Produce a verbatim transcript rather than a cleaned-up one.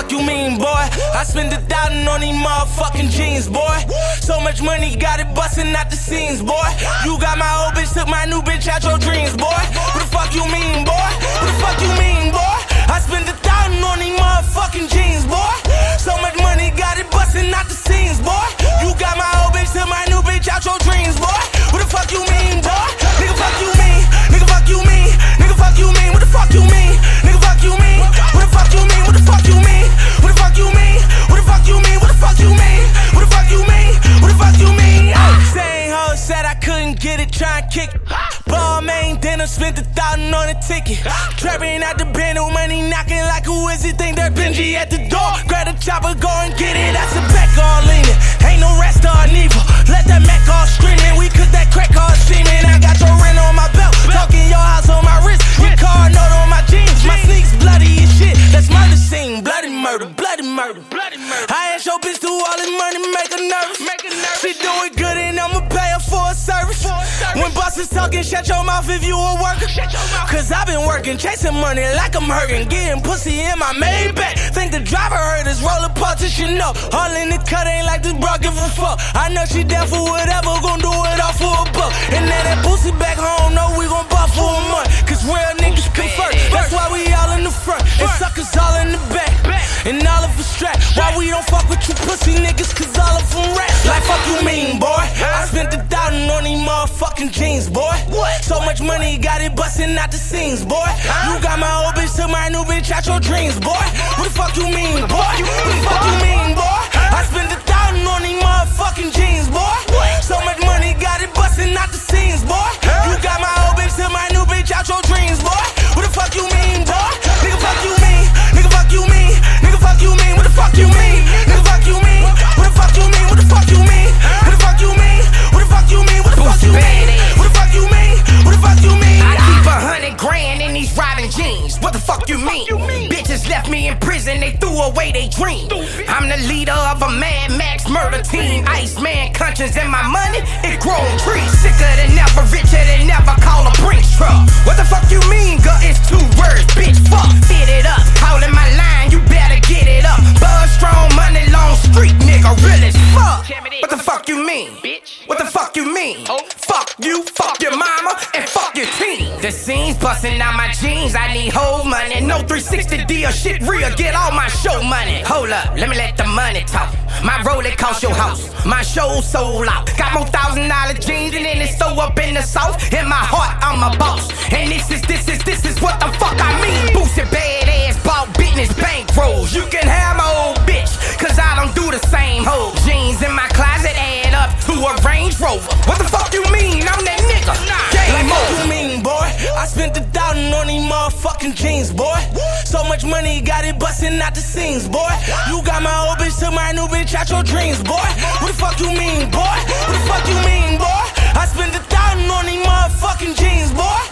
fuck you mean, boy? I spent a thousand on these motherfucking jeans, boy. So much money, got it busting out the scenes, boy. You got my old bitch, took my new bitch out your dreams, boy. What the fuck you mean, boy? What the fuck you mean, boy? I spent a thousand on these motherfucking jeans, boy. So much money, got it busting out the scenes, boy. You got my old bitch, took my new bitch out your dreams, boy. What the fuck you mean, boy? Nigga, fuck you mean? Nigga, fuck you mean? Nigga, fuck you mean? What the fuck you mean? Nigga, fuck you mean? What the fuck you mean? What the fuck you mean? What the fuck you mean? What the fuck you mean? What the fuck you mean? What the fuck you mean? What the fuck you mean? Same hoe said I couldn't get it, try and kick it. Ball main dinner, spent a thousand on a ticket. Trapping out the band with money knocking like who is it? Think that Benji at the door. Grab the chopper, go and get it. That's a back all leaning. Ain't no rest or neither. Let that Mac all screaming. We cook that crack all steaming. I got your rent on my belt. Talking your house on my wrist. Your car note on my jeans. My sneaks bloody as shit. That's murder scene. Bloody murder, bloody murder, bloody murder. I asked your bitch to all this money, make her nervous. She do it good and I'ma pay her for a service. When bosses talking, shut your mouth if you a worker. Cause I been working, chasing money like I'm hurting. Getting pussy in my Maybach. Think the driver heard us, roll a partition up. All in the cut ain't like this bro, give a fuck. I know she down for whatever, gon' do it all for a buck. And now that pussy back home, know we gon' buff for a month. Cause real niggas convert, that's why we all in the front. And suckers all in the back. And all of us strapped. Why we don't fuck with you pussy niggas? Cause all of them rats. Like fuck you mean, boy? I spent a thousand on these motherfucking jeans, boy. What? So much money, got it busting out the scenes, boy. You got my old bitch, took my new bitch out your dreams, boy. What the fuck you mean, boy? What the fuck you mean, boy? I spent a thousand on these motherfucking jeans, boy. So much money, got it busting out the scenes, boy. You got my old bitch, took my new bitch out your dreams, boy. What the fuck you mean, boy? Nigga, fuck you mean? Nigga, fuck you mean? Nigga, fuck you mean? What the fuck you mean? Nigga, fuck you mean? What the fuck you mean? What the fuck you mean? What the fuck you mean? What the fuck you mean? What the fuck you mean? What the fuck you mean? What the fuck you mean? I keep a hundred grand in these riding jeans. What the fuck you mean? Bitches left me in prison, they threw away they dream. I'm the leader of a Mad Max murder team. Iceman conscience and my money, it grown trees. Sicker than ever, richer than ever, call a Brinks truck. What the fuck you mean, girl? It's two words, bitch, fuck. Fit it up, holding my line, you better get it up. Buzz strong, money long street, nigga, real as fuck. What the fuck you mean? What the fuck you mean? Fuck you, fuck your mama, and fuck your team. The scenes busting out my jeans, I need whole money. No three sixty deal, shit real, get all my show money. Hold up, let me let the money talk. My roll, it cost your house. My show sold out. Got more thousand dollar jeans and then it's so up in the south. In my heart, I'm a boss. And this is, this is, this is what the fuck I mean. Boosted badass, bought business bankrolls. You can have my old bitch, cause I don't do the same hoe. Jeans in my closet add up to a Range Rover. What the fuck you mean? I'm that nigga. Like what you mean, boy? I spent a thousand on these motherfucking jeans, boy. So much money, got it busting out the scenes, boy. You got my old bitch, took my new bitch out your dreams, boy. What the fuck you mean, boy? What the fuck you mean, boy? I spent a thousand on these motherfucking jeans, boy.